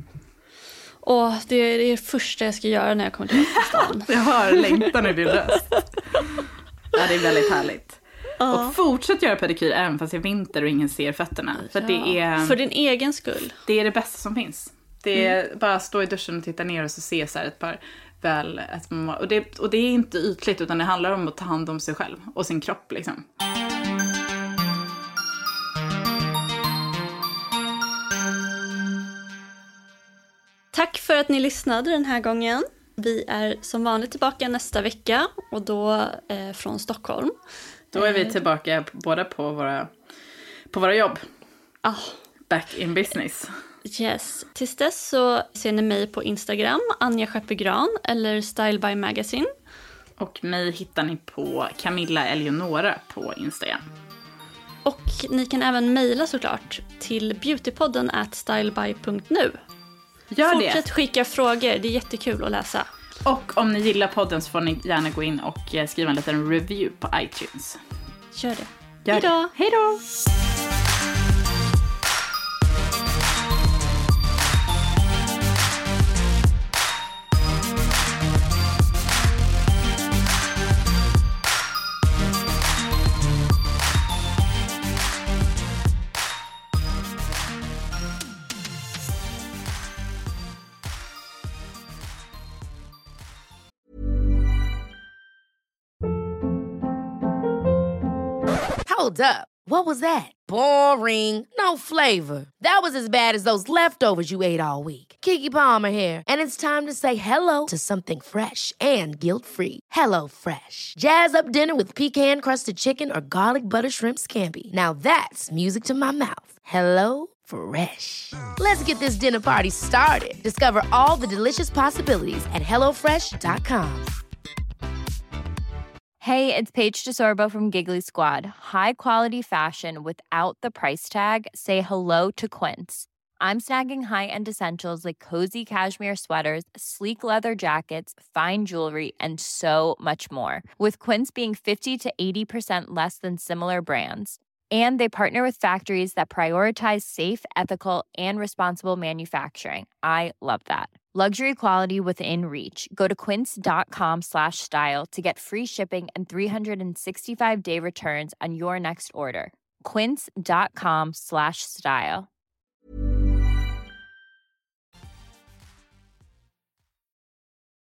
Speaker 4: Och det är det första jag ska göra när jag kommer till stan.
Speaker 3: Jag hör längtan i din röst. Ja, det är väldigt härligt. Ja. Och fortsätt göra pedikyr även fast det är vinter och ingen ser fötterna. För,
Speaker 4: ja.
Speaker 3: det är,
Speaker 4: för din egen skull.
Speaker 3: Det är det bästa som finns. Det är
Speaker 4: mm.
Speaker 3: bara stå i duschen och titta ner och så se så här ett par väl... Ett, och, det, och det är inte ytligt, utan det handlar om att ta hand om sig själv och sin kropp liksom.
Speaker 4: Tack för att ni lyssnade den här gången. Vi är som vanligt tillbaka nästa vecka, och då eh, från Stockholm.
Speaker 3: Då är vi tillbaka båda på våra, på våra jobb.
Speaker 4: Ah.
Speaker 3: Back in business.
Speaker 4: Yes. Tills dess så ser ni mig på Instagram, Anja Skeppegran eller Style by Magazine.
Speaker 3: Och mig hittar ni på Camilla Eleonora på Instagram.
Speaker 4: Och ni kan även mejla såklart till beautypodden at styleby punkt nu.
Speaker 3: Gör det.
Speaker 4: Fortsätt skicka frågor, det är jättekul att läsa.
Speaker 3: Och om ni gillar podden så får ni gärna gå in och skriva en liten review på iTunes.
Speaker 4: Gör det.
Speaker 3: Gör
Speaker 4: Hejdå.
Speaker 3: Det. Hejdå.
Speaker 2: Hold up. What was that? Boring. No flavor. That was as bad as those leftovers you ate all week. Keke Palmer here, and it's time to say hello to something fresh and guilt-free. Hello Fresh. Jazz up dinner with pecan-crusted chicken or garlic butter shrimp scampi. Now that's music to my mouth. Hello Fresh. Let's get this dinner party started. Discover all the delicious possibilities at hello fresh dot com.
Speaker 8: Hey, it's Paige DeSorbo from Giggly Squad. High quality fashion without the price tag. Say hello to Quince. I'm snagging high-end essentials like cozy cashmere sweaters, sleek leather jackets, fine jewelry, and so much more. With Quince being fifty to eighty percent less than similar brands. And they partner with factories that prioritize safe, ethical, and responsible manufacturing. I love that. Luxury quality within reach. Go to quince.com slash style to get free shipping and three sixty-five day returns on your next order. Quince.com slash style.